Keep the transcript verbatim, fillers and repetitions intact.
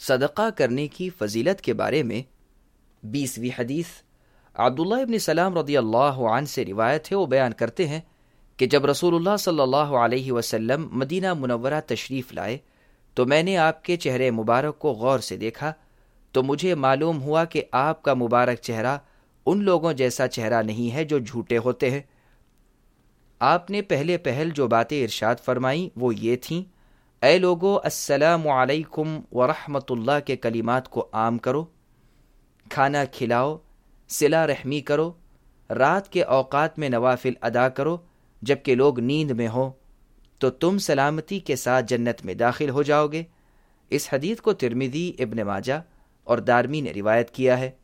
सदका करने की फजीलत के बारे में बीसवीं हदीस अब्दुल्लाह इब्न सलाम रदियल्लाहु अन्हु से रिवायत है। वो बयान करते हैं कि जब रसूलुल्लाह सल्लल्लाहु अलैहि वसल्लम मदीना मुनव्वरा तशरीफ़ लाए तो मैंने आपके चेहरे मुबारक को गौर से देखा, तो मुझे मालूम हुआ कि आपका मुबारक चेहरा उन लोगों जैसा चेहरा नहीं है जो झूठे होते हैं। आपने पहले पहल जो बातें इरशाद फरमाई वो ये थीं, ऐ लोगो अस्सलामु अलैकुम व रहमतुल्लाह के कलिमात को आम करो, खाना खिलाओ, सिला रहमी करो, रात के औकात में नवाफिल अदा करो जबकि लोग नींद में हो, तो तुम सलामती के साथ जन्नत में दाखिल हो जाओगे। इस हदीस को तिर्मिज़ी, इब्न माजा और दारमी ने रिवायत किया है।